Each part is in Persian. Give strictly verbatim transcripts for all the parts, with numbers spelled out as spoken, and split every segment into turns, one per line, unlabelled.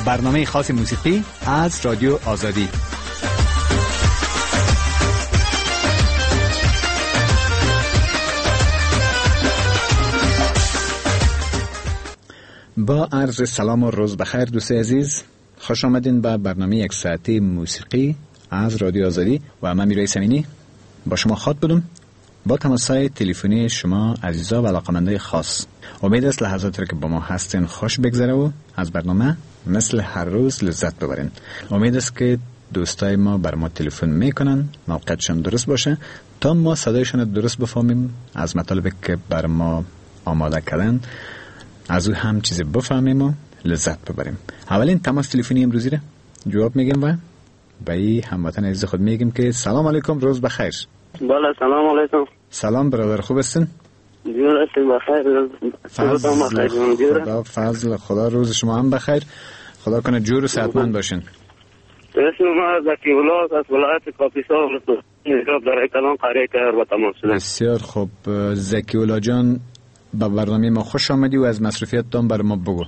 برنامه خاص موسیقی از رادیو آزادی. با عرض سلام و روز بخیر دوستای عزیز، خوش آمدین به برنامه یک ساعته موسیقی از رادیو آزادی و من میرای سمینی با شما خاط بدم با تماسهای تلفنی شما عزیزا و علاقمندای خاص. امید است لحظاتی که با ما هستین خوش بگذره و از برنامه مثل هر روز لذت ببرین. امید است که دوستای ما بر ما تلفن میکنن، موقعیتشون درست باشه تا ما صدایشون درست بفهمیم، از مطالبی که بر ما آماده کردن از او هم چیزی بفهمیم و لذت ببریم. اولین تماس تلفنی امروزی را جواب میگیم و به ای هموطن عزیز خود میگیم که سلام علیکم، روز بخیر.
بله سلام علیکم.
سلام برادر، خوب هستین؟
جور هستیم بخیر.
فضل خدا, فضل خدا روز شما هم بخیر. خدا کنه جور و صحتمند باشین.
اسم ما زکی ولایت از ولایت کاپیسا نجاب در کلان قریه کر و تمام شده.
بسیار خوب. زکی ولا جان به برنامه ما خوش آمدی و از مصروفیتتان بر ما بگو.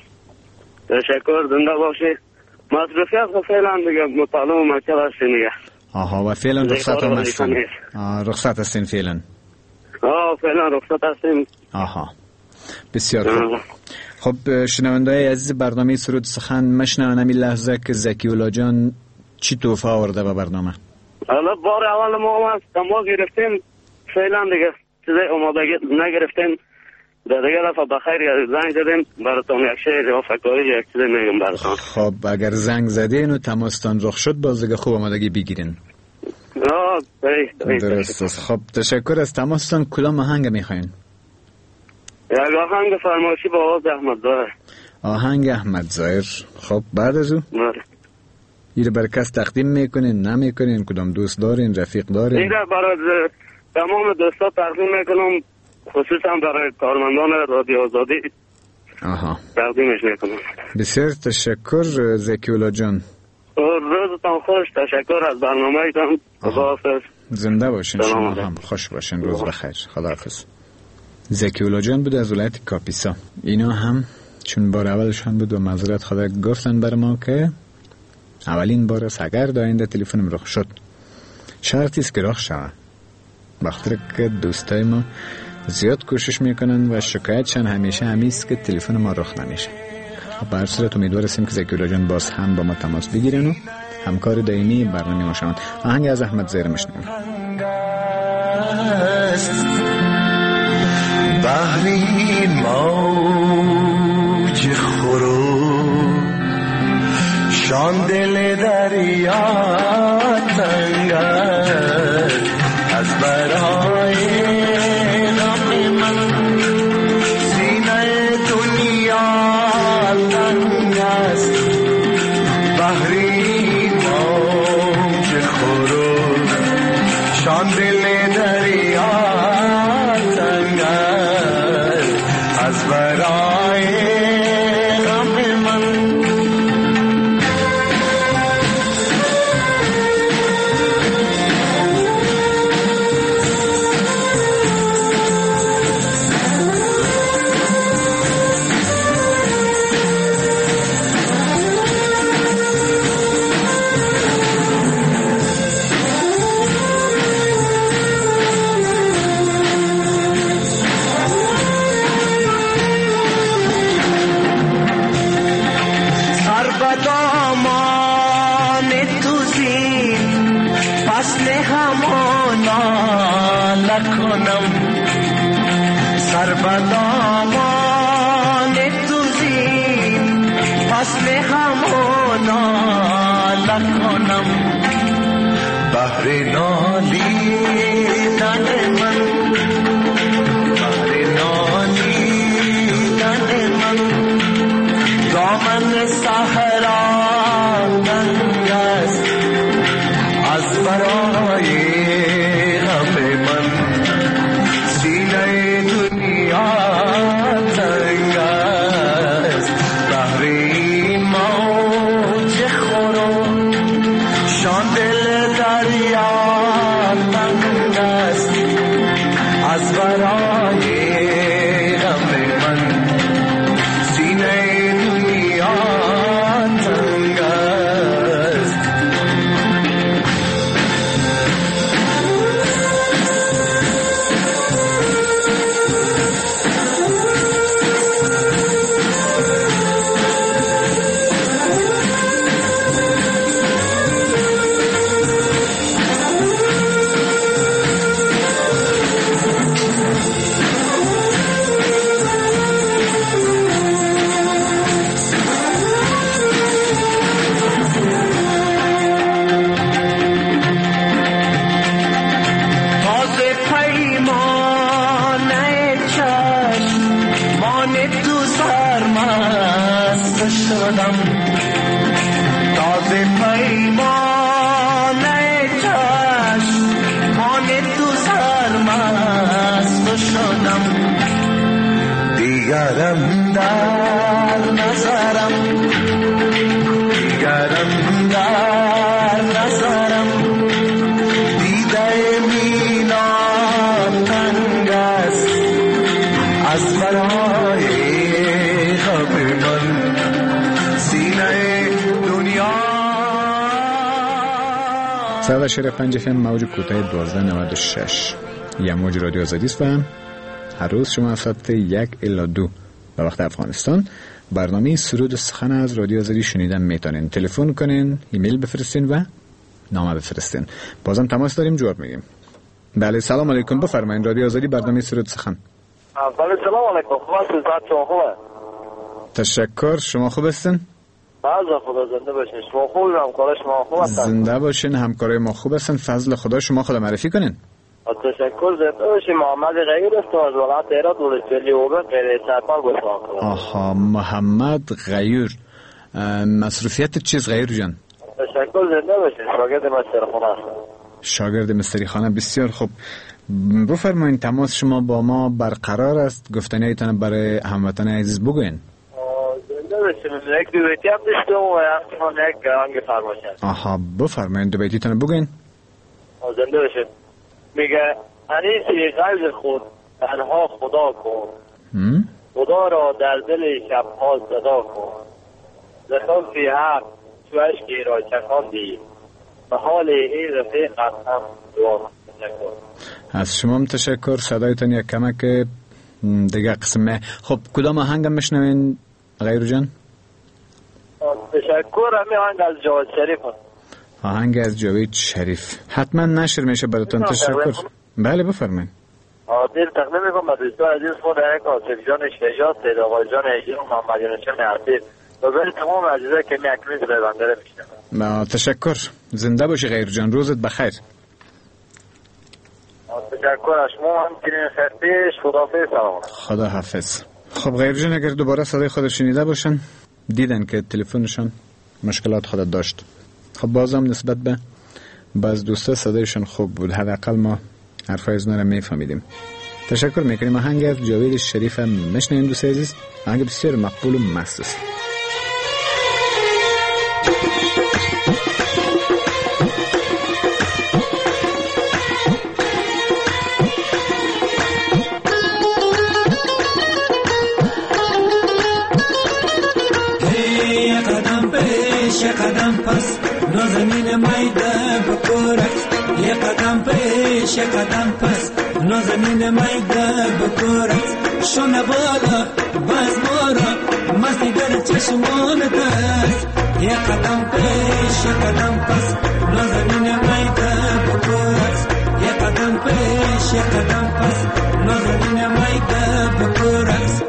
تشکر، زنده باشی. مصروفیت خب فعلا دیگه مطالعه و مکتب هستین دیگه.
آها، و فعلا رخصت هم هستین؟ رخصت هستین فعلا؟
آه فعلا رخصت هستیم.
آها بسیار خوب. خب شنونده‌های عزیز برنامه سرود سخن مشنون همین لحظه که زکی ولا جان چی تحفه آورده به برنامه؟
حالا بار اول ما هم تماس گرفتیم، فعلا دیگه چیزی آمادگی نگرفتیم. در دیگه دفعه بخیر زنگ زدیم براتون یک شعر یا فکاری یک چیزی میگم براتون.
خب اگر زنگ زدین و تماستان رخ شد باز دیگه خوب آمادگی بگیرین.
آه صحیح.
درست است. خب تشکر از تماستان. کدام آهنگ میخواین؟
یک آهنگ فرمایشی با آواز احمد ظاهر.
آهنگ احمد ظاهر. خب بعد از او این رو بر کس تقدیم میکنین نمیکنین؟ کدام دوست دارین، رفیق دارین؟
این رو برای تمام دوستا تقدیم میکنم، خصوصا برای کارمندان رادیو آزادی.
آها
تقدیمش میکنم.
بسیار تشکر زکی ولا جان.
روزتان خوش. تشکر از برنامه‌تان. خداحافظ.
زنده باشین. شما هم خوش باشین. روز بخیر. خداحافظ. زکی ولا جان بود از ولایت کاپیسا. اینا هم چون بار اولشان بود و معذرت خدا گفتن بر ما که اولین بار است اگر داینده تلفنم رخ شد شرطی است که رخ شود، بخاطر که دوستای ما زیاد کوشش میکنن و شکایتشان همیشه همیست که تلفن ما رخ نمیشه. به هر صورت امیدوار هستیم که زکی ولا جان باز هم با ما تماس بگیرن و همکار دائمی برنامه ما شوند. آهنگ از احمد ظاهر میشنویم.
بحری موج خورو شان دل دریا تنگ از برای غم من سینه دنیا تنگ است. بحری موج خورو شان دل دریا از برای غم من. سر بدامان تو زین فصل همونا لکنم. بحر نالیدن من، بحر نالیدن من، دامن صحرا تنگ است از برای غم من. سینه دنیا تنگ است. بحری موج خورو شان دل دریا تنگ است. شدم تازه پیمانه چشم مان تو سرمست شدم دیگرم در نظرم دیگرم در نظرم دیده مینام تنگ است از برای خب من سینه دنیا.
صد و شش پنج اف ام موج کوتاه دوازده نود و شش یا موج رادیو آزادی است و هر روز شما ساعت یک الی دو به وقت افغانستان برنامه سرود و سخن از رادیو آزادی شنیدن میتونین. تلفن کنین، ایمیل بفرستین و نامه بفرستین. بازم تماس داریم، جواب میگیم. بله سلام علیکم، بفرمایید. رادیو آزادی برنامه سرود و سخن.
بله سلام علیکم، خوب هستید؟ شما خوبه؟
تشکر، شما خوب هستین؟
بله خدا زنده باشین. شما خوبید؟ همکار شما خوب هستن؟
زنده باشین، همکارای ما خوب هستن. فضل خدا. شما خود معرفی کنین.
تشکر. زنده باشین. محمد غیور است از ولایت هرات ولسوالی اوبه غیر سرپال گفتم.
آها محمد غیور. مصروفیت چیز غیور جان؟
تشکر. زنده باشین. شاگرد مستری خانه هستم.
شاگرد مستری خانه، بسیار خوب. بفرمایید تماس شما با ما برقرار است، گفتنیتان برای هموطن عزیز بگوین.
زنده باشین. یک دو بیتی هم داشتم و یک گرانگ فرمایش هست.
آها بفرمایید دو بیتیتان بگوین.
زنده باشین. میگه انیسی قلب خود تنها خدا کن، خدا را در دل شبها صدا کن، زخم فی حق تو اشکی را چکاندی، به حال این رفیقت هم دعا نکن.
از شما هم تشکر. صدایتان یک کمک دیگه قسمه. خب کدام آهنگم میشنوین غیر جان؟
تشکر. همین آهنگ از جاوید شریف هست.
آهنگ از جاوید شریف حتما نشر میشه براتون. تشکر. بله بفرمایید.
دیر تقدیم میکنم به دوستان عزیز خود یک آصف جان شجاع، سید آقای جان ایجی و محمد یونسچان عصیر و برای تمام عزیزه که میکنید به بندره میشنم.
تشکر. زنده باشی غیر جان، روزت بخیر.
تشکر از شما هم کنین خیر پیش. خداحافظ. سلام.
خدا حافظ. خب غیر جان اگر دوباره صدای خود شنیده باشن، دیدن که تلفنشان مشکلات خود داشت. خب بازم نسبت به باز دوستا صدایشان خوب بود، حداقل ما حرفای از نرم میفهمیدیم. تشکر میکنیم. آهنگ از جاوید شریف هم میشنویم دوست عزیز. آهنگ بسیار مقبول و مست است.
یه قدم پس نازنین میده بکورت، یه قدم پیش یه قدم پس نازنین میده بکورت، شونه بالا باز مورا مستی در چشمان دست، یه قدم پیش یه قدم پس نازنین میده بکورت، یه قدم پیش یه قدم پس نازنین میده بکورت.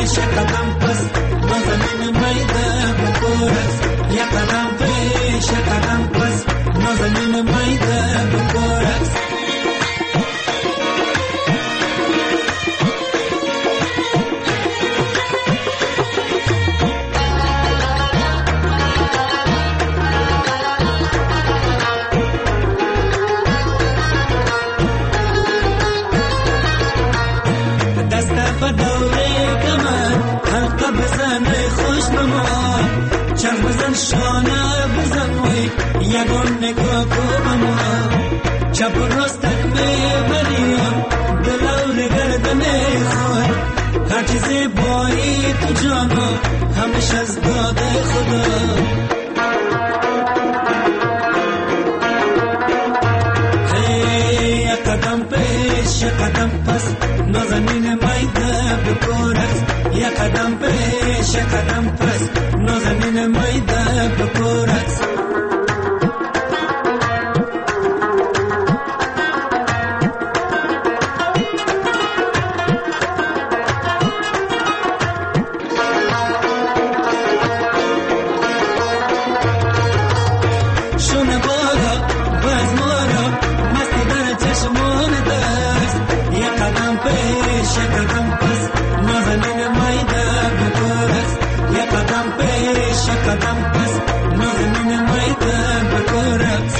پیش قدم پس نازنین میده بکورت یک قدم پیش قدم پس نازنین میده بکورت شانه بزن وی یگان نگاه کو بما چپ و راستک ببریم دلور گردن خود هر چیزی بایی تو جانا همیشه از داد خدا یک قدم پیش یک قدم پس نازنین میده بکورت یک قدم پیش یک قدم پس نازنین میده بکورت شونه بارا باز مارا مستی در چشمان دست یک قدم پیش یک قدم پس نازنین میده بکورت یک قدم پیش یک قدم پس نازنین میده بکورت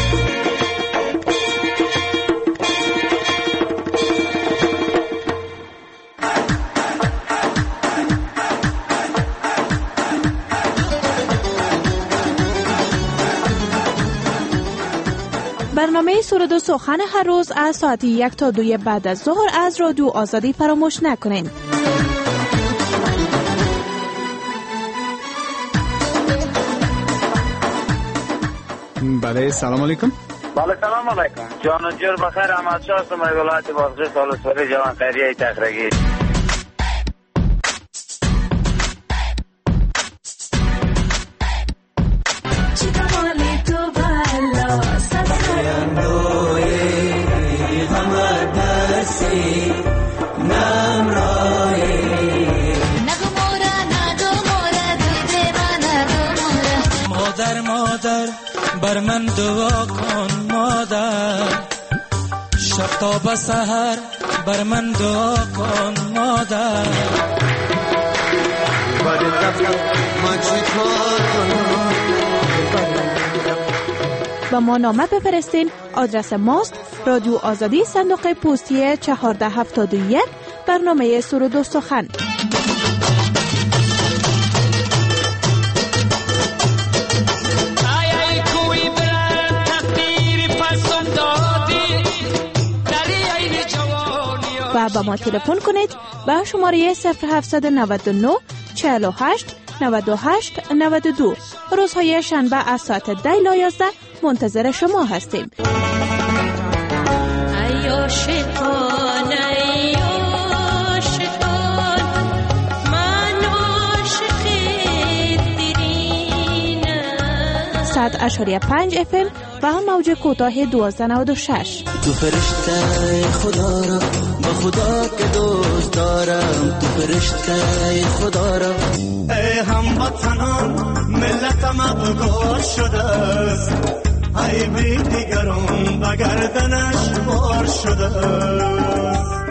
برنامه سرود و سخن هر روز از ساعت یک تا دوی بعد از ظهر از رادیو آزادی فراموش نکنین.
بله سلام علیکم.
بله سلام علیکم. جان و جور بخیر. احمد شاه هستم از ولایت بادغیس ولسوالی جوان خیریه تخرگی.
بر من دعا کن مادر شب تا به سحر بر من دعا کن مادر
با ما نامه بفرستین. آدرس ماست رادیو آزادی صندوق پستی چهارده هفتاد و یک برنامه سرود و سخن. و با ما تلفن کنید به شماره صفر هفتصد و نود و نه چهل و هشت نود و هشت نود و دو. روزهای شنبه از ساعت ده تا یازده منتظر شما هستیم. صد اشاریه پنج اف ام و هم موج کوتاه دوازده نود و شش.
تو فرشته خدا را با خدا که دوست دارم، تو فرشته خدا را. ای هموطنان ملتم ابگار شده است، ای بی دیگران بگردنش بار شده است.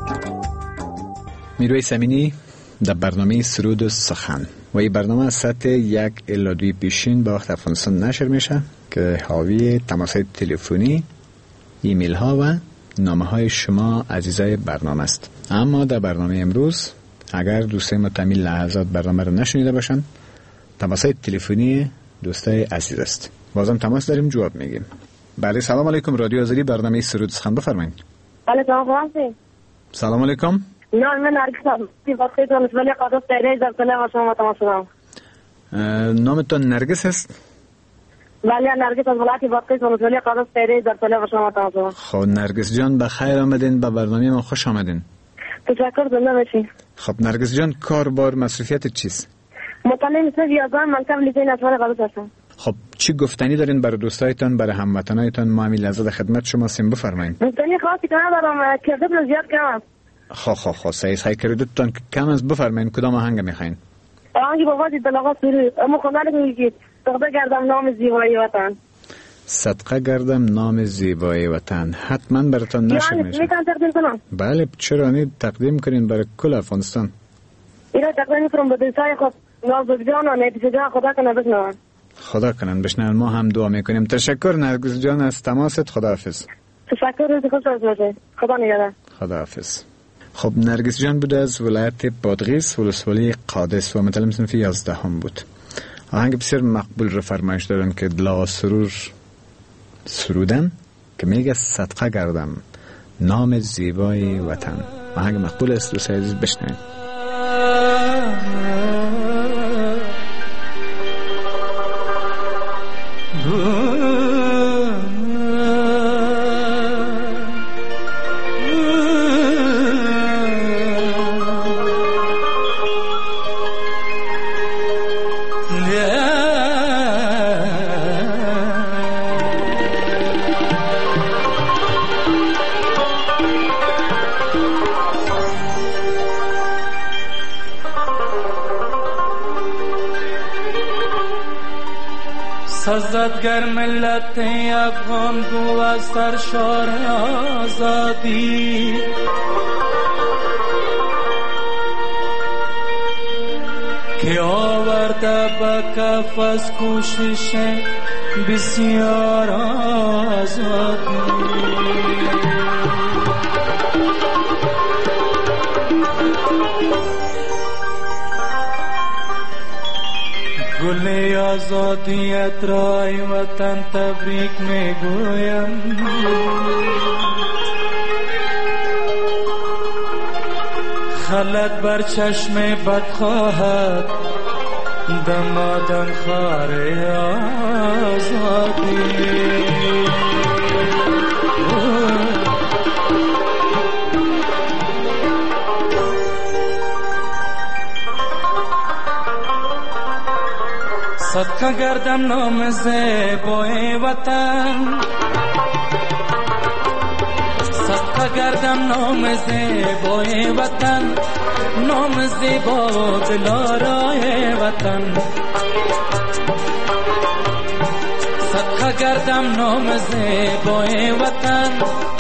میرویس امینی در برنامه سرود و سخن و این برنامه از ساعت یک الی دوی پیشین به وقت افغانستان نشر میشه که حاوی تماس‌های تلفنی، ایمیل ها و نامه های شما عزیزای برنامه است. اما در برنامه امروز اگر دوستای متمی لحظات برنامه رو نشنیده باشن، تماس‌های تلفنی دوستای عزیز است. بازم تماس داریم، جواب میگیم. بله سلام علیکم. رادیو آزادی برنامه سرود سخن بفرمایید.
بله سلام علیکم.
سلام علیکم.
نه من نرگس هستم. ولی قدس تریز در سلام شما تماس دارم.
نامتون نرگس است؟
بله نرگس از ولایت بادغیس ولسوالی قدس تریز در سلام شما تماس دارم.
خب نرگس جان بخیر آمدین به برنامه ما، خوش آمدین.
تشکر زنده باشین.
خب نرگس جان کار بار مصروفیت چیست؟
مطالعه صرف یازدهم مکتب لیسه نصفان قدس هستم.
خب چی گفتنی دارین برای دوستایتان، برای هموطنایتان؟ ما همین لحظه خدمت شما سیم بفرمایید.
گفتنی خاصی که ندارم، کرده بلو زیاد کم.
خو خو خو سعید خیلی کردتون که کم از بفرمایین کدام آهنگ میخواین؟
آهنگی با واسه دلغا سرود اما خواندن میگید صدقه کردم نام زیبایی وطن.
صدقه کردم نام زیبایی وطن حتما براتون نشر میشه.
میتونم تقدیم کنم؟
بله چرا نید تقدیم کنین برای کل افغانستان.
اینا تقدیم میکنم به دوستای خود نازک جان و نفیس جان خدا کنه بشنون.
خدا کنن بشنون. ما هم دعا میکنیم. تشکر نرگس جان از تماست. خداحافظ.
تشکر روز خوش باشه. خدا نگهدار.
خداحافظ. خب نرگس جان بود از ولایت بادغیس ولسوالی قادس و متعلم صنف یازده هم بود. آهنگ بسیار مقبول رو فرمایش دارن که دلغا سرور سرودن که میگه صدقه کردم نام زیبای وطن. آهنگ مقبول است. دوست عزیز بشنوید.
سزدگر ملت افغان گو از سرشار آزادی که آورده به کف از کوشش بسیار آزادی. گل آزادیت رای وطن تبریک میگویم. خلط بر چشم بد خواهد دمادم خار آزادی. صدقه کردم نام زیبای وطن. صدقه کردم نام زیبای وطن. نام زیبا و دلارای وطن. صدقه کردم نام زیبای وطن.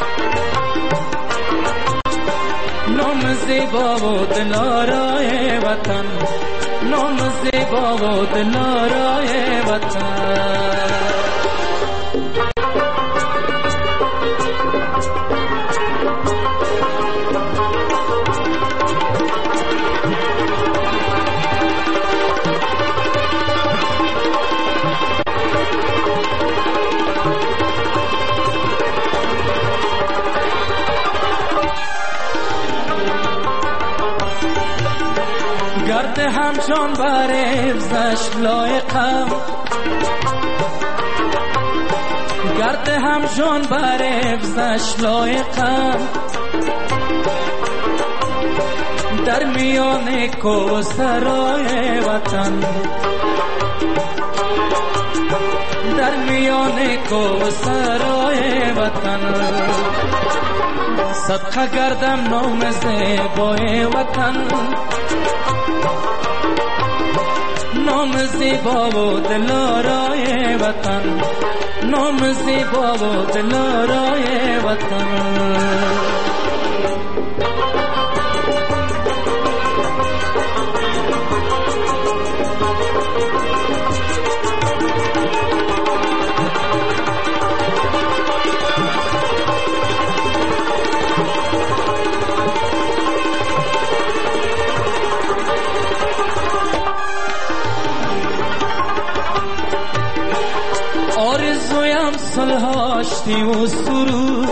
نام زیبا و دلارای وطن. نام زیبا و دلارای وطن. گرد همچون بر حفظش لایقم. گرد همچون بر حفظش لایقم. در میان کوثرای وطن. در میان کوثرای وطن. صدقه کردم نام زیبای وطن. نام زیبا و دلارای وطن. نام زیبا و دلارای وطن. آرزویم صلحاشتی و سرور.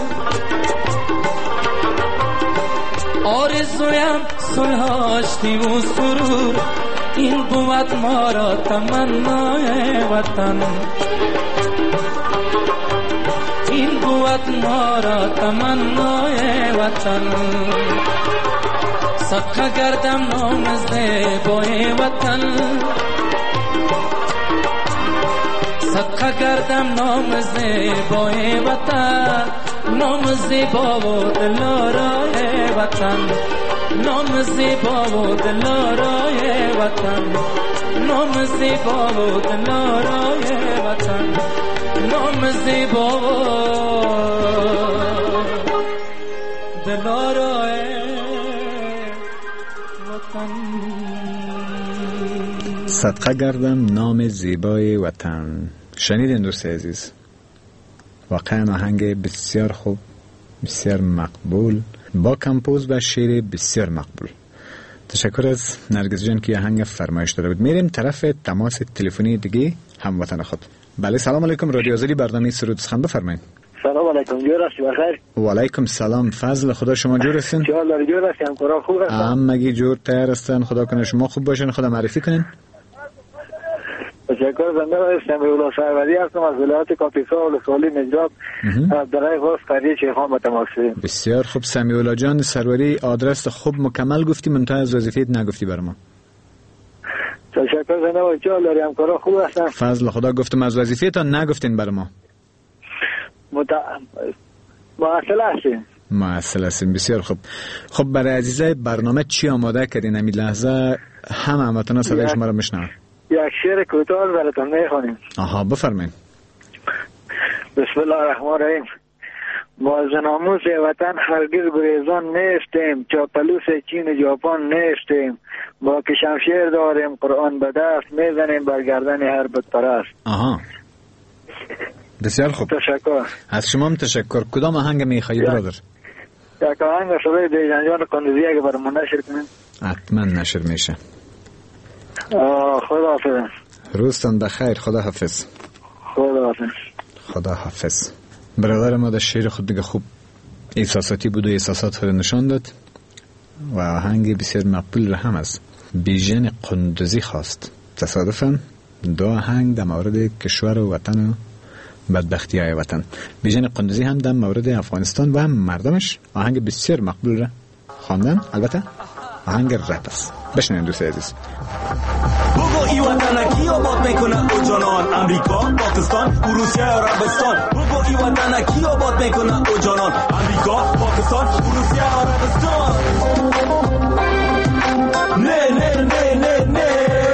آرزویم صلحاشتی و سرور. این بود ما را تمنای وطن. این بود ما را تمنای وطن. صدقه کردم نام زیبای وطن. صدقه کردم نام زیبای وطن. نام زیبا و دلارای وطن، نام زیبا و دلارای وطن، نام زیبا و دلارای وطن، نام زیبا و دلارای وطن.
صدقه گردم نام زیبای وطن. شنیدین دوست عزیز؟ واقعا آهنگ بسیار خوب، بسیار مقبول، با کمپوز و شعر بسیار مقبول. تشکر از نرگس جان که آهنگ فرمایش داده بود. میریم طرف تماس تلفنی دیگه هموطن خود. بله سلام علیکم، رادیو آزادی برنامه سرود سخن بفرمایید.
سلام علیکم، جور هستی بخیر؟
و علیکم سلام، فضل خدا شما جور هستین؟
انشاءالله جور هستیم، کارا خوب هستن؟
همگی جور تیار هستن، خدا کنه شما خوب باشین. خدا معرفی کنین.
تشکر. بنده هستم اولا سروری هستم از ولایت کاپیسا و سالی نجات از درای خواست قریه شیخان به تماس شدیم.
بسیار خوب. سمیولا جان سروری، آدرس خوب مکمل گفتی، منتها از وظیفه‌ات نگفتی برام.
تشکر. بنده و انشاءالله همکارا خوب هستن؟
فضل خدا. گفتم از وظیفه‌تان نگفتین برام.
مت... معاصل هستیم.
معاصل هستیم. بسیار خوب. خب برای عزیزای برنامه چی آماده کردین همین لحظه؟ همه هموطنا صدای شما رو میشنون.
یک شعر کوتاه براتون میخوانیم.
آها بفرمایید.
بسم الله الرحمن الرحیم. ما از ناموس وطن هرگز گریزان نیستیم، چاپلوس چین ژاپن نیستیم، ما که شمشیر داریم قرآن به دست میزنیم بر گردن هر بت پرست.
آها بسیار خوب.
تشکر.
از شما هم تشکر. کدام آهنگ میخوایی برادر؟
یک آهنگ صدای دیجان جان قندوزی اگه برامون نشر کنیم.
حتما نشر میشه.
خدا حافظ.
روزتان بخیر. خدا حافظ.
خدا حافظ.
خدا حافظ. برادر ما در شعر خود دیگه خوب احساساتی بود و احساسات خود نشان داد و آهنگ بسیار مقبول را هم از بیژن قندوزی خواست. تصادفاً دو آهنگ در مورد کشور و وطن و بدبختی های وطن. بیژن قندوزی هم در مورد افغانستان و هم مردمش آهنگ بسیار مقبول را خواندن. البته آهنگ رپ است. بشنوید دوست عزیز.
بگو ای وطن کی آباد میکنه او جانان، امریکا، پاکستان، روسیه یا عربستان. بگو ای وطن کی آباد میکنه او جانان، امریکا، پاکستان، روسیه یا عربستان. نه نه نه نه نه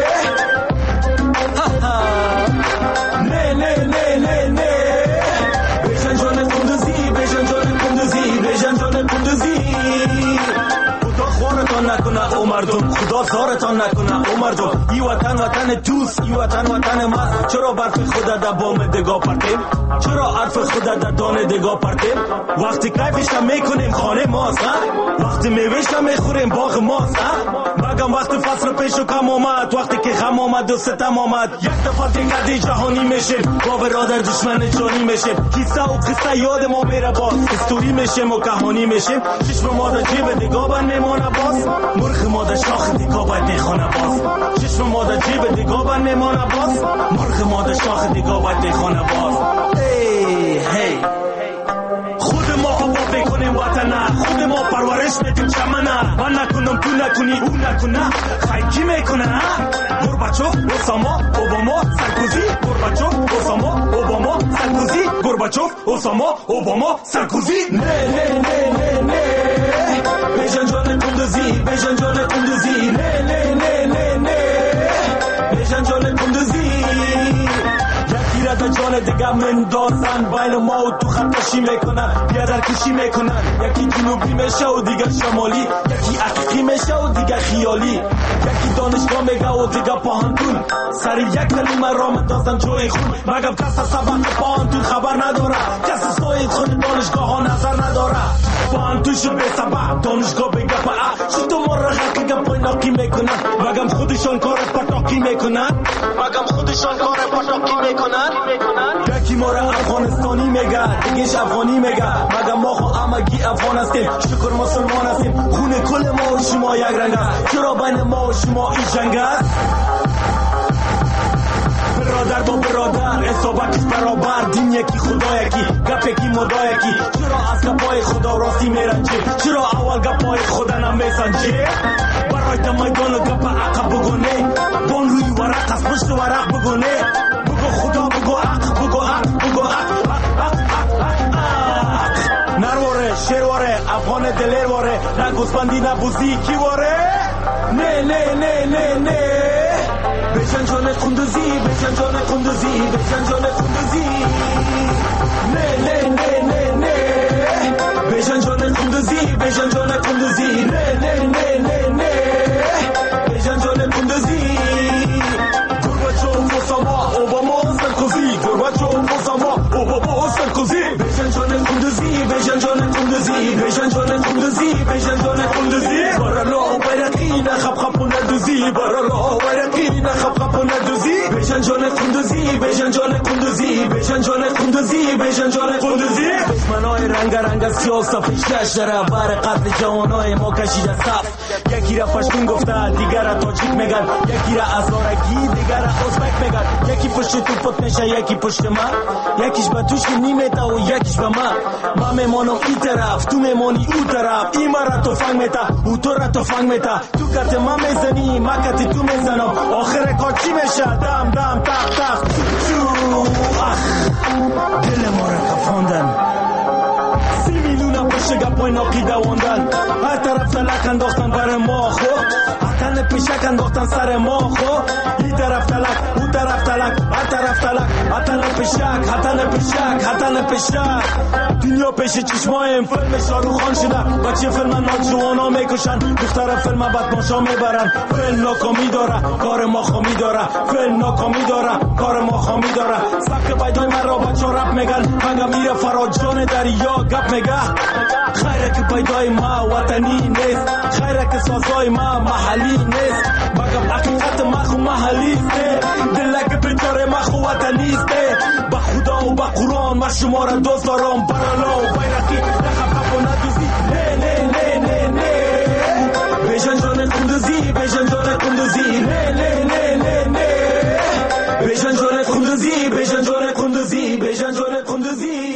نه نه نه نه نه بیژن جان قندوزی، بیژن جان قندوزی، بیژن جان قندوزی. خدا خوارتان نکنه او مردم، خدا زارتان نکنه او مردم. ای وطن وطن توست، ای وطن وطن ما. چرا برف خدا در بام دگاه پرتیم، چرا حرف خدا در دانه دگاه پرتیم. وقتی کیفش میکنیم خانه ماست، وقتی میوهش میخوریم باغ ماست. مگم وقتی فصل پیش و کم آمد، وقتی که غم آمد و ستم آمد، یک دفعه دیگه جهانی میشیم، با برادر دشمن جانی میشیم. قصه و قصه یاد ما میره باز، استوری میشیم و کهانی میشیم. چشم ما در جیب دیگاه بند میمانه باز، مرغ ما در شاخ دیگاه باید میخوانه باز. چشم ما در جیب دیگاه بند میمانه باز، مرغ ما در شاخ دیگاه باید میخوانه باز. ای هی خود ما آباد میکنیم وطنه، خود ما پرورش میدیم چمنه. من نکنم تو نکنی او نکنه، خیلی میکنه. گورباچوف، اوساما، اوباما، سرکوزی. گورباچوف، اوساما، اوباما، سرکوزی. گورباچوف، اوساما، اوباما، سرکوزی. نه نه نه نه نه بیژن جان قندوزی، بیژن جان قندوزی. نه نه نه نه نه بیژن جان قندوزی. یکی را در جان دیگه مندازن، بین ما و تو خطکشی میکنن، بیادر کشی میکنن. یکی جنوبی میشه و دیگه شمالی، یکی حقیقی میشه و دیگه خیالی. یکی دانشگاه میگه و دیگه پاهنتون، سر یک کلمه را مندازن جوی خون. مگم کس سبق پاهنتون خبر نداره، کس سایت خون دانشگاه ها نظر نداره. پاهنتون شو به سبق، دانشگاه بگه پا شو تو مرغه که گم پایناکی میکنن. مگم خودشان کار پتاکی میکنن، مگم خودشان کار پتاکی میکنن. یکی ما را افغانستانی میگه، دیگهش افغانی میگه. مگم ما خو همگی افغان هستیم، شکر مسلمان هستیم. خون کل ما و شما یک رنگ است، چرا بین ما و شما این جنگ است؟ برادر با برادر اصابتش برابر، دین یکی خدا یکی، گپ یکی مدا یکی. چرا از گپای خدا راستی میرنجی، چرا اول گپای خدا نمیسنجی؟ برای میدان گپ عقب بگونه، بان روی ورق از پشت ورق بگونه. بگو خدا، بگو عق، بگو عق، بگو عق. نرواره، شیرواره، افغان دلیر واره نه گوسفندی نه بوزی کی واره نه نه نه نه نه بشن جان قندوزی بشن جان قندوزی بشن جان قندوزی نه نه نه نه نه بشن جان قندوزی بشن جان قندوزی نه نه نه نه نه بشن جان قندوزی گورباچوف اوساما اوباما سرکوزی گورباچوف اوساما اوباما سرکوزی بشن جان قندوزی بشن جان قندوزی بشن جان قندوزی بشن جان قندوزی برالو بیرقی نخب خب ندوزی برالو بیرقی نخب خب ندوزی بشن جان قندوزی بشن جان قندوزی بشن جان قندوزی بشن جان قندوزی دشمنای رنگ رنگ سیاه صفش داره بر قتل جوانای ما کشیده صف یکی را پشتون گفته دیگر را تاجیک میگن یکی را ازارگی دیگر را ازبک میگن یکی پشت تو پت میشه یکی پشت من یکیش به توش نیمیته و یکیش به من من میمانم این طرف تو میمانی اون طرف این من را تو فنگ میته او تو را تو فنگ میته تو کت من میزنی من کت تو میزنم آخر کار چی میشه دم دم تق تق تو اخ دل ما را کفاندن سی میلیون پشت گپای ناقی دواندن هر طرف تلک انداختن بر ما خو هتن پیشک انداختن سر ما خو این طرف تلک اون طرف تلک هر طرف تلک هتن پیشک هتن پیشک هتن پیشک دنیا پیش چشمایم فیلم شاروخ خان شده بچه فیلم ناجوانا میکشن دختر فیلم بدماشا میبرن فیلم ناکامی داره کار ما خامی داره فیلم ناکامی داره کار ما خامی داره سبک پیدای من را بچه رپ میگن هنگا میره فراجان دریا گپ میگه خیره که پیدای ما وطنی نیست خیره که سازای ما محلی نیست بگم حقیقت ما خو محلی است دلک بیچاره ما خو وطنی است با خدا و با قرآن ما شما را دوست دارم برالا و بیرقی نخب خب و ندوزی نه نه نه نه نه بشن جان قندوزی بشن جان قندوزی نه نه نه نه نه بشن جان قندوزی بشن جان قندوزی بشن جان قندوزی.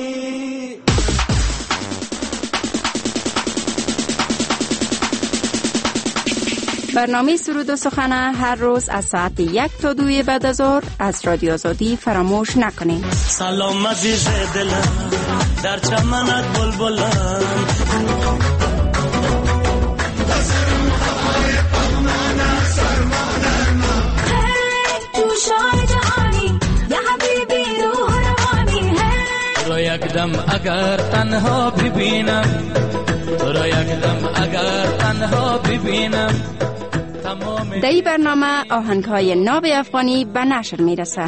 برنامه سرود و سخن هر روز از ساعت یک تا دوی بعد از ظهر از رادیو آزادی فراموش نکنید.
سلام عزیز دلم در چمنت بلبلم تو را یک دم اگر تنها ببینم تو را یک دم اگر تنها ببینم.
در این برنامه آهنگ‌های ناب افغانی به نشر میرسه.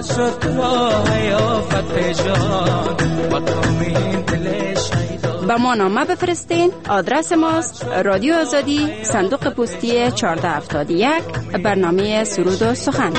با ما نامه بفرستین. آدرس ماست رادیو آزادی، صندوق پستی چهارده هفتاد و یک، برنامه سرود و سخن.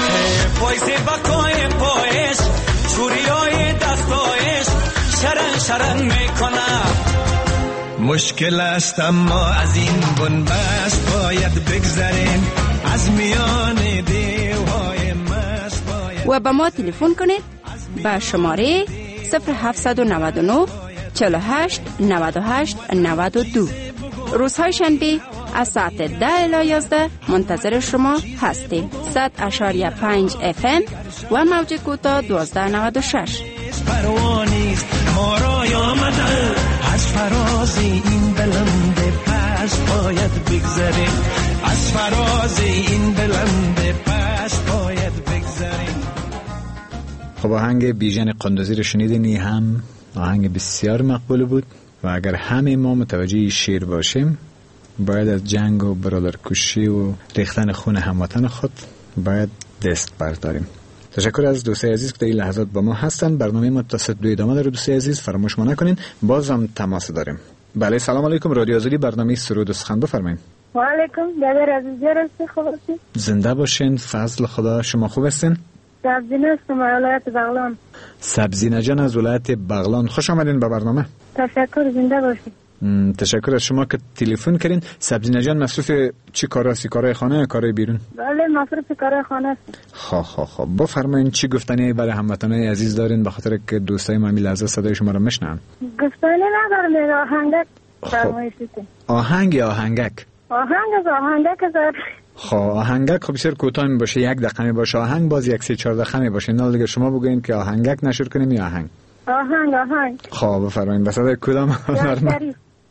شرن شرن میکنم مشکل است اما از این بنبست باید بگذریم از میان دیوهای مست باید.
و به ما تلفن کنید به شماره صفر هفت نه نه چهل و هشت نود و هشت نود و دو. روزهای شنبه از ساعت ده الی یازده منتظر شما هستیم. صد اشاریه پنج اف ام و موج کوتاه دوازده نود و شش.
پروانیست ما را آمده از فراز این بلند پس باید بگذریم از فراز این بلند پس باید بگذریم.
خب آهنگ بیژن قندوزی رو شنیدین. این هم آهنگ بسیار مقبول بود و اگر همه ما متوجه شعر باشیم باید از جنگ و برادرکشی و ریختن خون هموطن خود باید دست برداریم. تشکر از دوستای عزیز که در این لحظات با ما هستن. برنامه ما تا ساعت دو ادامه داره. دوستای عزیز فراموش ما نکنین. باز هم تماس داریم. بله سلام علیکم. رادیو آزادی برنامه سرود و سخن بفرمایید.
و علیکم. برادر عزیز هستی خوب هستی؟
زنده باشین. فضل خدا. شما خوب هستین؟
سبزینه هستم از ولایت بغلان.
سبزینه جان از ولایت بغلان. خوش آمدین به برنامه.
تشکر. زنده باشید.
تشکر از شما که تلفن کردین. سبزینه جان مصروف چی کاراسی؟ کارهای خانه یا کارهای بیرون؟
بله مصروف کارهای خانه است.
خب خب خب بفرمایید چی گفتنی برای هموطنان عزیز دارین به خاطر که دوستای ما میل از صدای شما رو میشنن؟
گفتنی ندارم. آهنگک فرمایش کنید.
آهنگ یا آهنگک؟
آهنگ از آهنگک زار.
خب آهنگک خب بسیار کوتاه می باشه، یک دقیقه می باشه. آهنگ باز یک سه چهار دقیقه می باشه. نه دیگه شما بگوین که آهنگک نشر کنیم یا آهنگ.
آهنگ آهنگ.
خب بفرمایید. به صدای کدام هنرمند؟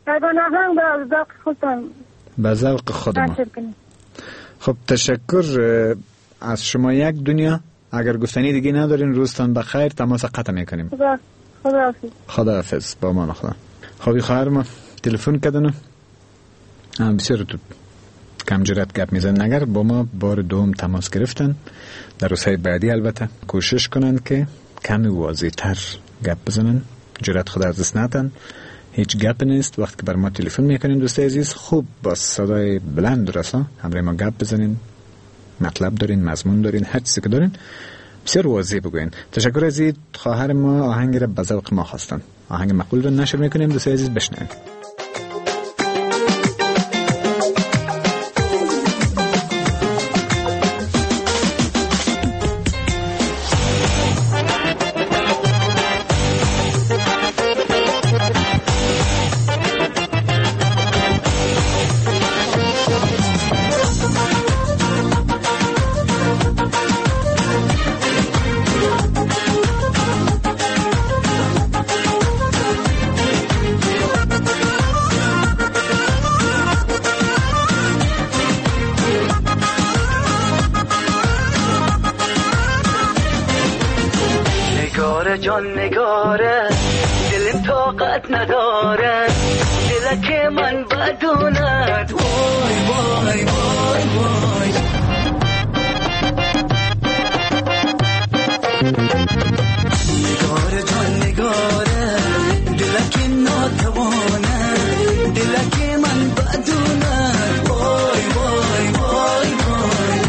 اگر نهنگ به ذوق خودم
به ذوق خودم. خب تشکر از شما یک دنیا. اگر گفتنی دیگه ندارین روزتان بخیر، تماس قطع میکنیم.
خدا خداحافظ.
خداحافظ. با امان خدا. خب خواهر ما تلفن کردن، بسیار تو کم جرأت گپ میزن. اگر با ما بار دوم تماس گرفتن در روزهای بعدی البته کوشش کنن که کمی واضح تر گپ بزنن، جرأت خود از دست ندن. هیچ گپ نیست وقتی که بر ما تلفن میکنین دوستای عزیز، خوب با صدای بلند رسا همراه ما گپ بزنین، مطلب دارین، مضمون دارین، هر چیزی که دارین بسیار واضح بگوین. تشکر از این خواهر ما آهنگ را به ذوق ما خواستن. آهنگ مقبول رو نشر میکنیم دوستای عزیز، بشنویم.
جان نگاره دلم طاقت نداره، دلک من بدوند وای وای وای وای. نگاره جان نگاره دلک ناتوانه، دلک من بدوند وای وای وای وای.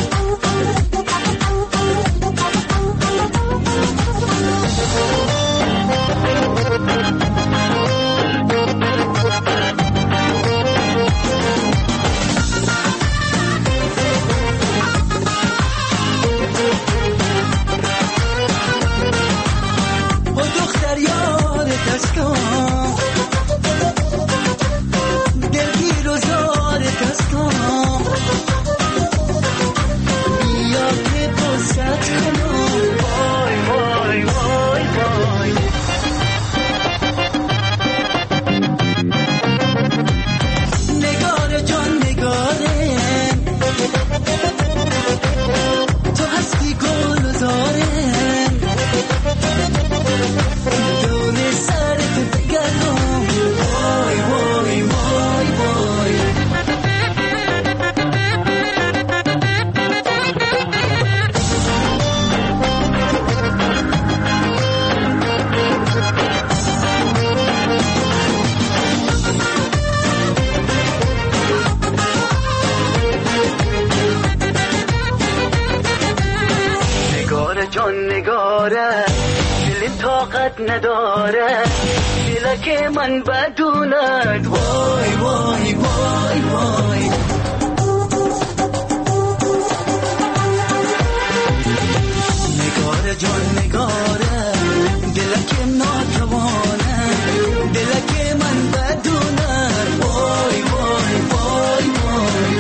نداره دلک من بدوند وای وای وای وای. نگاره جان نگاره دلک ناتوانه، دلک من بدوند وای وای وای وای.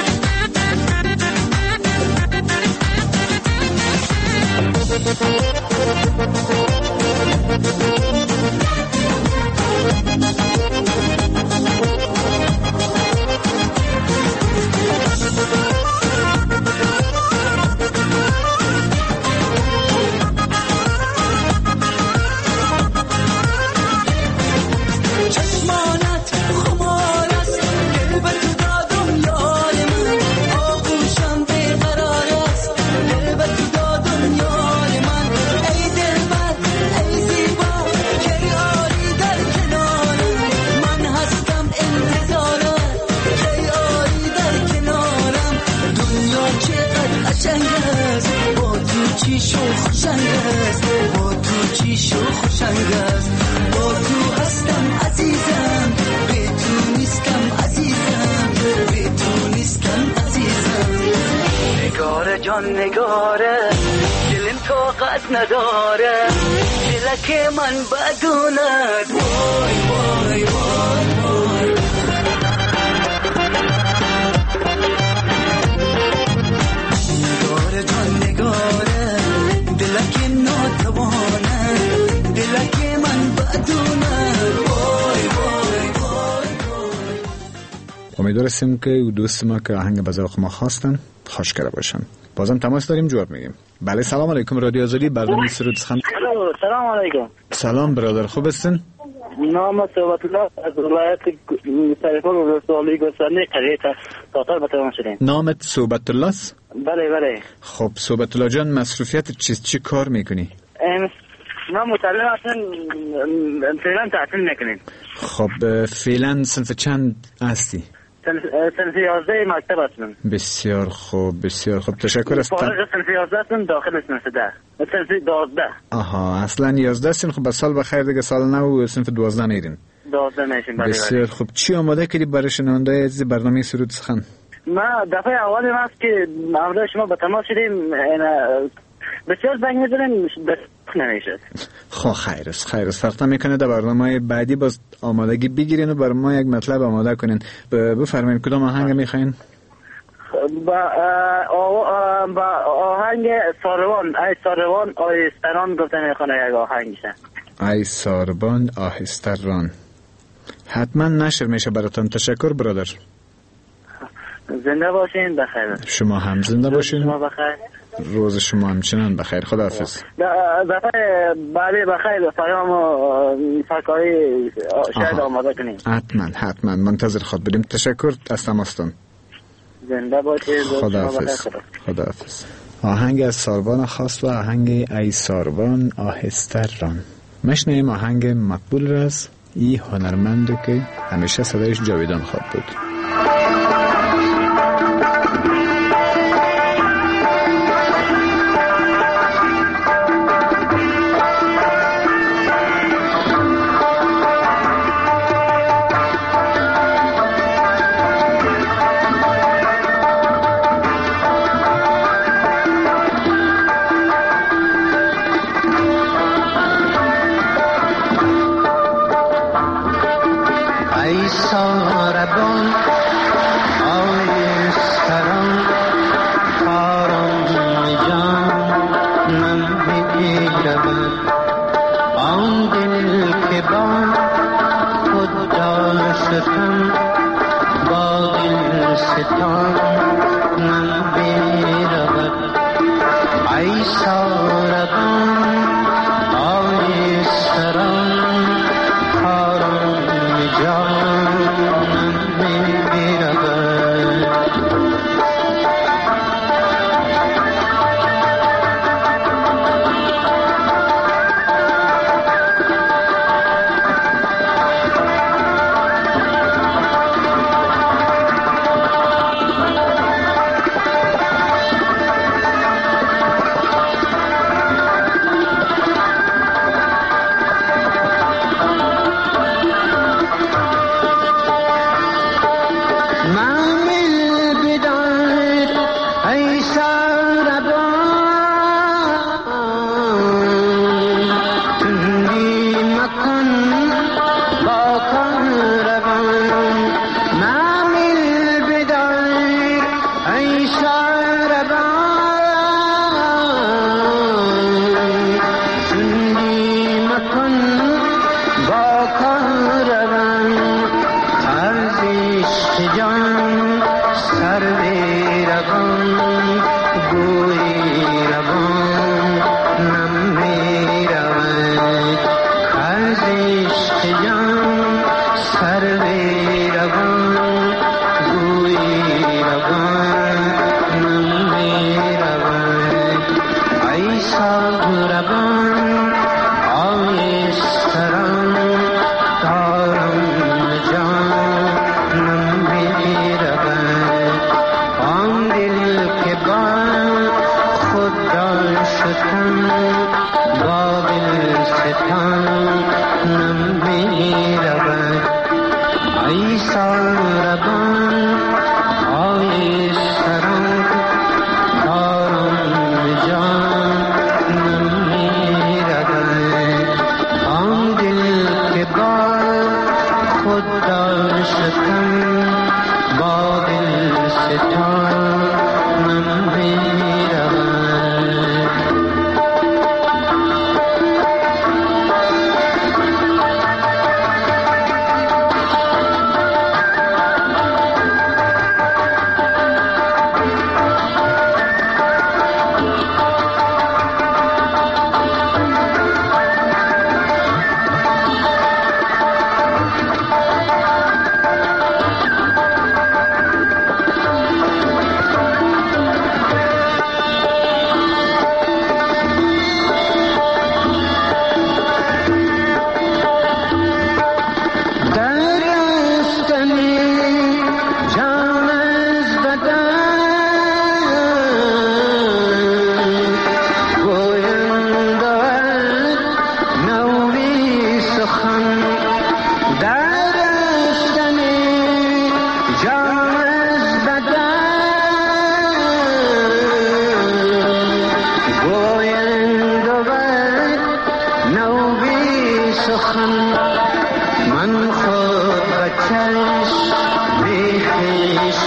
نگاره دلم طاقت نداره، دلک من بدوند وای وای وای وای. نگاره جان نگاره دلک ناتوانه، دلک من بدوند وای وای وای.
هستیم که دوست ما که آهنگ به ذوق ما خواستن خوشگره باشن. بازم تماس داریم، جواب میگیم. بله سلام علیکم، رادیو آزادی، برنامه سرود سخن.
سلام علیکم.
سلام برادر، خوب هستین؟
نام صحبت الله از ولایت سرپل ولسوالی گسترنی قریه تاتار به تمام شدیم.
نامت صحبت الله است؟
بله بله.
خب صحبت الله جان، مصروفیت چیست؟ چی کار میکنی؟
ما متعلم هستن، فعلا تحصیل میکنیم.
خب فعلا صنف چند هستی؟
صنف یازده مکتب هستم.
بسیار خوب بسیار خوب، تشکر است.
فارغ صنف یازده هستم، داخل صنف ده صنف دوازده.
آها اصلا یازده هستین. خب سال بخیر دیگه، سال نو صنف دوازده میرین.
دوازده میشیم. بله
بسیار خوب. چی آماده کردی برای شنونده عزیز برنامه سرود سخن؟
ما دفعه اولی هست که آماده شما به تماس شدیم، بسیار زنگ میزنیم بس نمیشه.
خب خیر است خیر است، فرق نمیکنه. در برنامه بعدی باز آمادگی بگیرین و برای ما یک مطلب آماده کنین. بفرمایید کدام آهنگ میخواین؟
با با آهنگ ساروان، ای ساروان آهستران گفتم میخوانه یک آهنگشه.
ای ساروان آهستران حتما نشر میشه براتون. تشکر برادر.
زنده باشین، بخیر.
شما هم زنده باشین.
شما بخیر.
روز شما همچنان بخیر. خداحافظ.
دفعه بعدی بخیر پیام و فکایی شاید آماده کنیم.
حتما حتما منتظر خود بدیم. تشکر از تماستان.
زنده باشید.
خداحافظ. خداحافظ. آهنگ از ساروان خاص و آهنگ ای ساروان آهستران. مشنیم آهنگ مقبول راست ای هنرمندو که همیشه صدایش جاویدان خواد بود.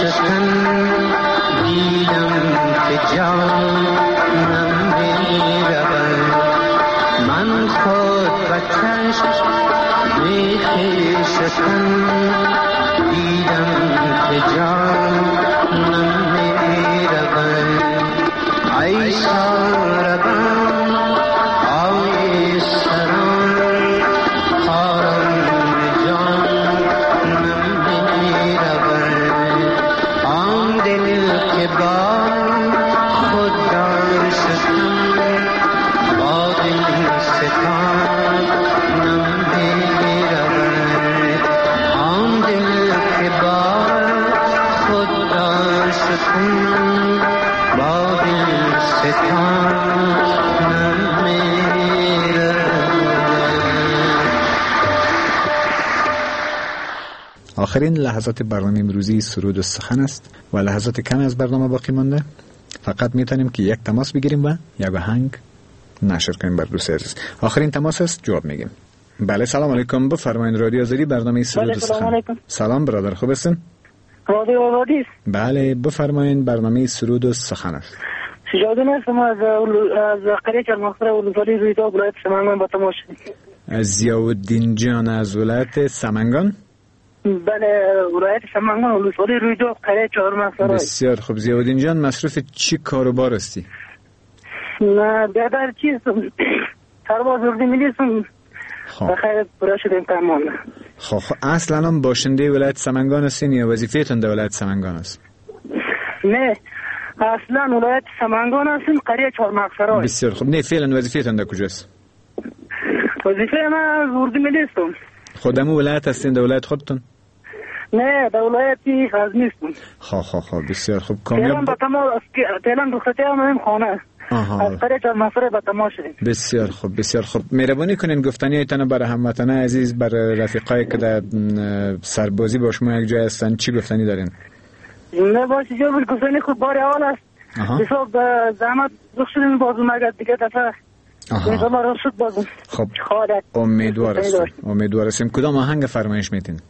شکن دیدم که جانم می‌رود من خود و چشم شکن دیدم که جانم می‌رود ای ساربان آی سران خارم جانم می‌رود آن دل که با خود داشتم با دل ستانم می‌رود آن دل که با خود داشتم با دل ستانم می‌رود.
آخرین لحظات برنامه امروزی سرود و سخن است و لحظات کمی از برنامه باقی مانده. فقط میتونیم که یک تماس بگیریم و یک آهنگ نشر کنیم بر دوست عزیز. آخرین تماس است، جواب میگیم. بله سلام علیکم، بفرمایید رادیو آزادی برنامه سرود و سخن. سلام برادر، خوب هستین؟
رادیو آزادی.
بله بفرمایید برنامه سرود و سخن است.
شجاعتون هستم از از قریه چرمخفره ولسوالی رویداد ولایت سمنگان با تماس.
ضیاءالدین جان از ولایت سمنگان؟
بله ولایت سمنگان ولسوالی رویداد قریه چهارمخفره.
بسیار خوب. ضیاءالدین جان مصروف چی کاروبار هستی؟
نه در چیز سرباز اردی میلیسم بخیر برای شدیم تمام.
خب خب اصلا هم باشنده ولایت سمنگان هستین یا وظیفه‌تون در ولایت سمنگان است؟
نه اصلا ولایت سمنگان هستیم قریه چهارمخفره.
بسیار خوب. نه فعلا وظیفه‌تون در کجاست؟
وظیفه من اردی میلیسم.
خودمو ولایت هستین در ولایت خودتون؟
نه در ولایتی غزنی هستم.
خب خب خب بسیار خوب.
کامیاب با تمام تهران رخصتی هم خانه.
آها.
از قریه چهارمخفره با تماس شدیم.
بسیار خوب بسیار خوب. مهربانی کنین گفتنیتون برای هموطنان عزیز، برای رفیقایی که در سربازی با شما یک جای هستن چی گفتنی دارین؟
نه باشه جو گفتنی خود بار اول است. حساب زحمت رخصتیم بازم مگر دیگه دفعه انشاءالله رخصت بازم.
خب امیدوار هستم امیدوار هستم. کدام آهنگ فرمایش میتین؟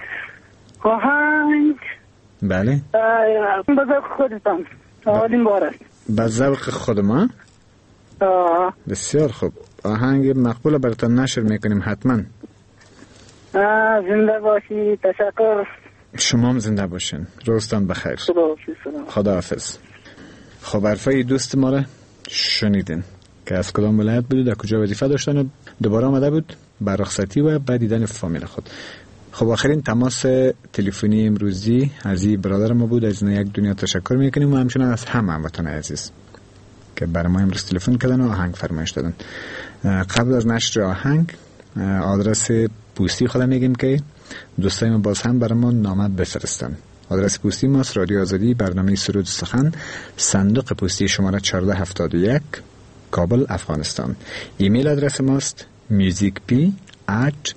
آهنگ
بله
به ذوق خودتان اولین بار است.
به ذوق خود ما؟
آه
بسیار خوب. آهنگ مقبول براتون نشر میکنیم حتما.
زنده باشی. تشکر.
شما هم زنده باشین. روزتان بخیر. خدا حافظ. خب حرفای دوست ما را شنیدین که از کدام ولایت بود، در کجا وظیفه داشتن و دوباره آمده بود بر رخصتی و بعد دیدن فامیل خود. خب آخرین تماس تلفنی امروزی از این برادر ما بود. از این یک دنیا تشکر میکنیم و همچنان از همه هموطنان عزیز که برای ما امروز تلفن کردن و آهنگ فرمایش دادن. قبل از نشر آهنگ آدرس پستی خودم میگیم که دوستای ما باز هم برای ما نامه بفرستن. آدرس پستی ماست رادیو آزادی برنامه سرود و سخن، صندوق پستی شماره چهارده هفتاد و یک، کابل افغانستان. ایمیل آدرس ماست musicp at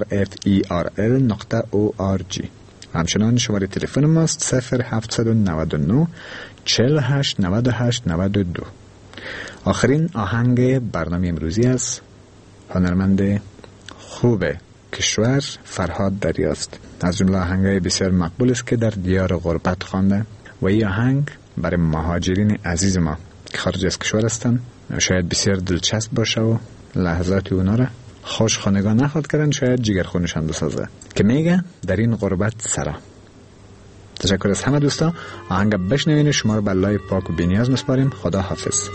rferl نقطه او آر جی. همچنان شماره تلفن ماست صفر هفتصد و نود و نه چهل و هشت نود و هشت نود و دو. آخرین آهنگ برنامه امروزی است هنرمند خوب کشور فرهاد دریاست. از جمله آهنگای بسیار مقبول است که در دیار غربت خوانده و این آهنگ برای مهاجرین عزیز ما که خارج از کشور هستند شاید بسیار دلچسب باشه و لحظات اونا را خوش خانگاه نخواد کردن، شاید جگر خونشان بسازه که میگه در این غربت سرا. تشکر از همه دوستا. آهنگ بشنوین. شما رو به الله پاک و بی‌نیاز میسپاریم. خدا حافظ.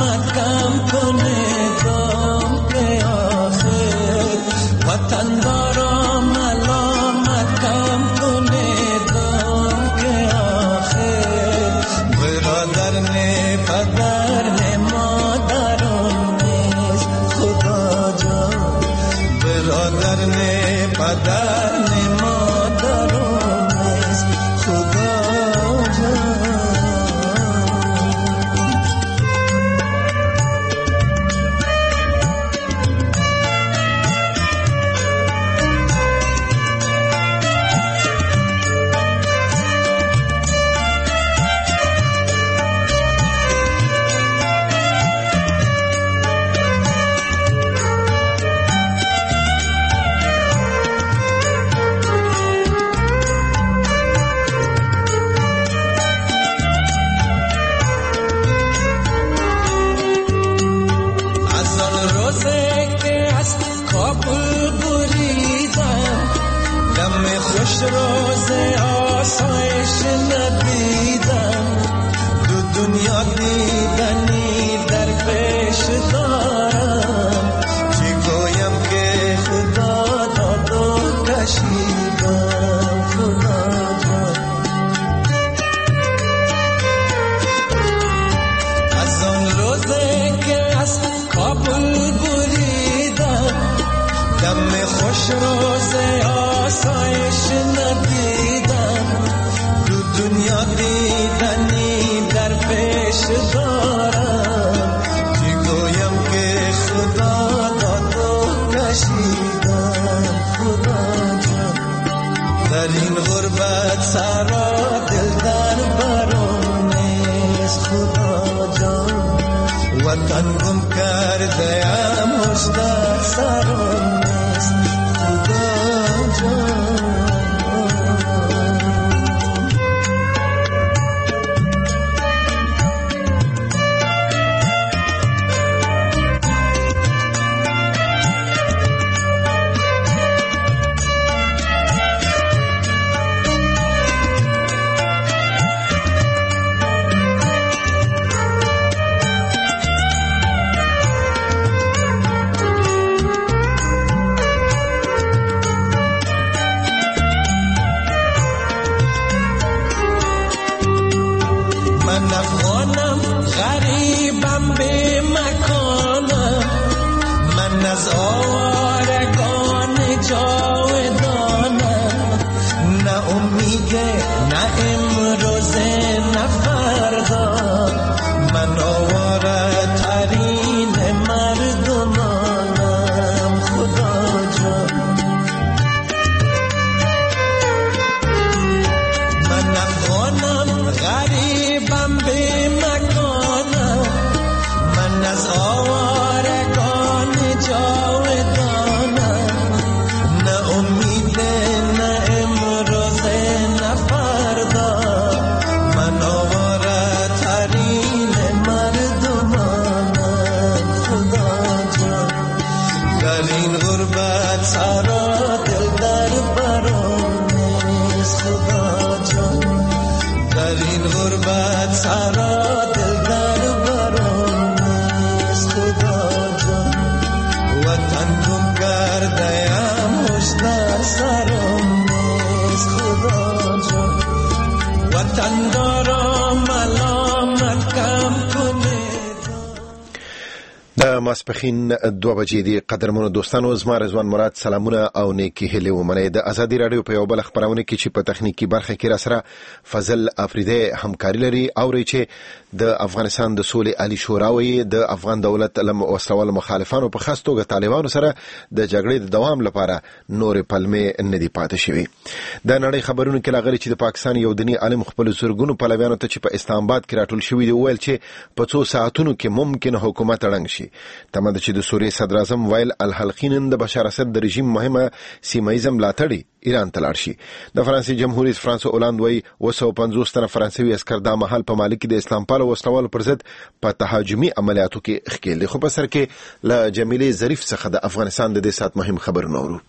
وطن دارا
مادر نه پدر نه مادرم نیست خدا جان. روز آسایش ندیدم، دو دنیا دیدنی در پیش دارم، چی گویم که خدا داد و کشیدم خدا جان. از آن روزه که از کابل بریدم، دم خوش روز آسایش ندیدم، دو دنیا دیدنی در پیش دارم، چی گویم که خدا داد و کشیدم خدا جان. در این غربت سرا دل در برم نیست خدا جان، وطن گم کرده ام هوش در سرم نیست خدا جان.
ماسپخین دو بجې دي. قدرمنو دوستانو، زما رضوان مراد سلامونه او نیکی هیلې ومنئ. د ازادي راډیو په یو بل خبرونه کې چې په تخنیکی برخه کې را سره فضل افریدی همکاري لري، اوري چې د افغانستان د سولې عالی شورا د افغان دولت لم وسلوال مخالفانو په خاص توګه طالبانو سره د جګړې د دوام لپاره نور پلمې نه دی پاتې شوی. د نړۍ خبرونه کې لاغلي چې د پاکستان یو دني عالم خپل سرګونو پلویانو ته چې په اسلام آباد کې راټول شوی دی ویل چې په څو ساعتونو کې ممکن حکومت اړنګ شي. تمه ده چې د سوریې صدر اعظم ویل الحلقین د بشار اسد د رژیم مهمه سیمایزم ملاتړي ایران ته لاړ شي. د فرانسې جمهور رئیس فرانسو اولاند وایي اوه سوه پنځوس تنه فرانسوي عسکر دا مهال په مالي کې د اسلام پالو وسلوالو پر ضد په تهاجمي عملیاتو کې ښکېل دي. خو په سر کې له جمیلې ظریف څخه د افغانستان د دې سات مهم خبرونه اورو.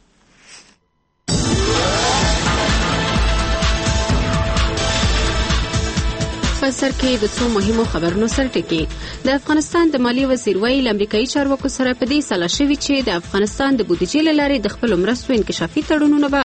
فسر کې د څو مهمو خبرونو سره ټکی. د افغانستان د مالی وزیر ویل امریکایي چارواکو سره په دې سلا شوی چې د افغانستان د بودیجې لارې د خپل مرستو انکشافي تړونونه به